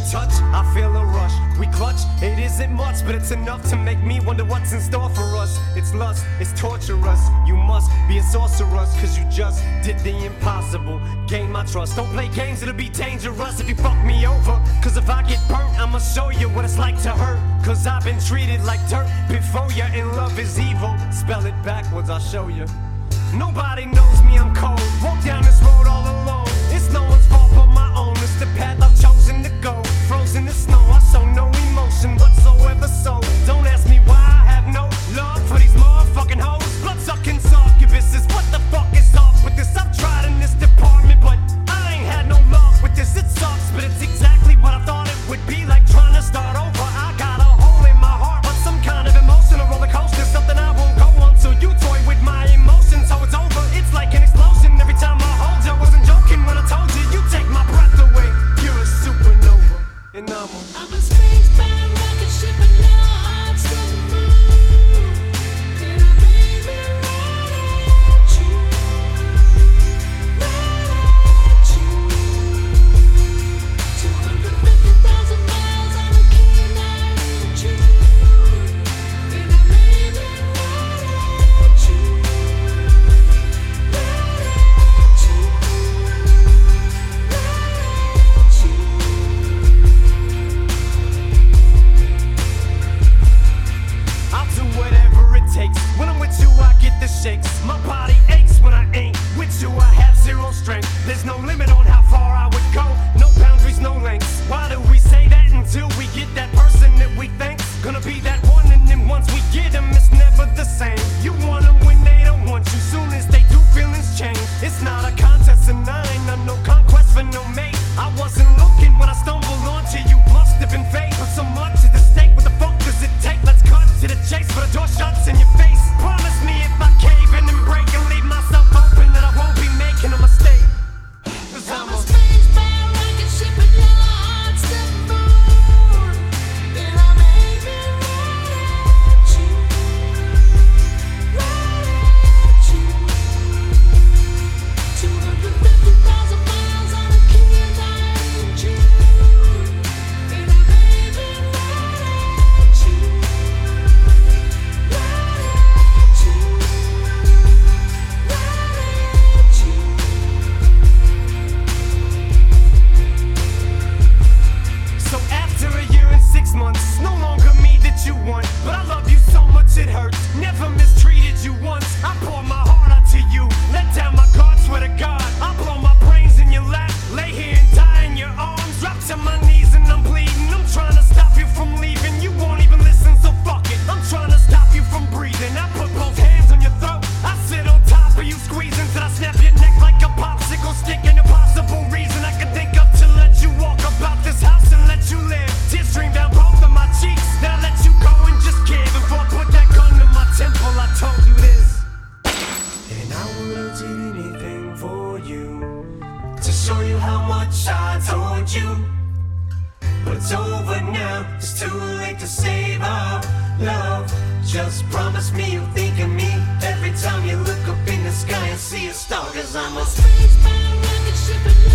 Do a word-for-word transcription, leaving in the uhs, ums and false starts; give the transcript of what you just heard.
touch, I feel a rush. We clutch, it isn't much, but it's enough to make me wonder what's in store for us. It's lust, it's torturous. You must be a sorceress, cause you just did the impossible. Gain my trust, don't play games, it'll be dangerous if you fuck me over. Cause if I get burnt, I'ma show you what it's like to hurt. Cause I've been treated like dirt before you, and love is evil. Spell it backwards, I'll show you. Nobody knows me, I'm cold. Walk down this road all alone. It's no one's fault but my own. It's the path I've chosen to go. Frozen in snow, I show no emotion whatsoever. So don't ask me why I have no love for these motherfucking hoes. Blood-sucking succubuses. What the fuck is off with this? I've tried in this department, but I ain't had no luck with this. It sucks, but it's exactly what I thought it would be. Like trying to start over. I got a hole in my heart, but some kind of emotional roller coaster. Something I won't go on, so you toy with my emotions. So it's over, it's like an explosion every time I hold you. I wasn't joking when I told you, you take my breath away. You're a supernova, and I'm a I'm a spacebound rocket ship and now hearts to the moon. And I made me right at you, right at you. two hundred fifty thousand miles on a keen eye in June. And I made me right at you, right at you, right at you. I'll do whatever it takes. When I'm with you, I get the shakes. My body aches when I ain't with you. I have zero strength. There's no limit on how far I would go. No boundaries, no lengths. Why do we say that until we get that person that we think's gonna be that one? And then once we get them, it's never the same. You want them when they don't want you. Soon as they do, feelings change. It's not a contest, and I ain't on no conquest for no mate. I wasn't looking when I stumbled onto you. Must have been fate, but so much is at stake. What the fuck does it take? Let's cut to the chase, for the door shuts in your face. Promise me if I cave in and break and leave myself open, that I won't be making a mistake. Cause I'm I'm a a spacebound rocket ship and now hearts to the moon. And I made me right at you, right at you. two hundred fifty thousand miles on a keen eye in June. And I made me right at you, right at you, right at you. So after a year and six months, it's no longer me that you want. But I love you so much it hurts. Never mistreated you once. I pour my heart out to you. Let down my guard, swear to God. I blow my brains in your lap. Lay here and die in your arms. Drop to my knees and I'm bleeding. I'm trying to stop you from leaving. You won't even listen, so fuck it. I'm trying to stop you from breathing. I put both hands on your throat. I sit on top of you, squeezing till I snap your neck like a popsicle stick. An impossible reason I can think of to let you walk about this house and let you live. Tears stream down both of my cheeks. Now I let you go and just give. Before I put that gun to my temple, I told you this. And I would've did anything for you, to show you how much I told you. But it's over now, it's too late to save our love. Just promise me you'll think of me every time you look up in the sky and see a star. Cause I'm I'm a a spacebound rocket ship and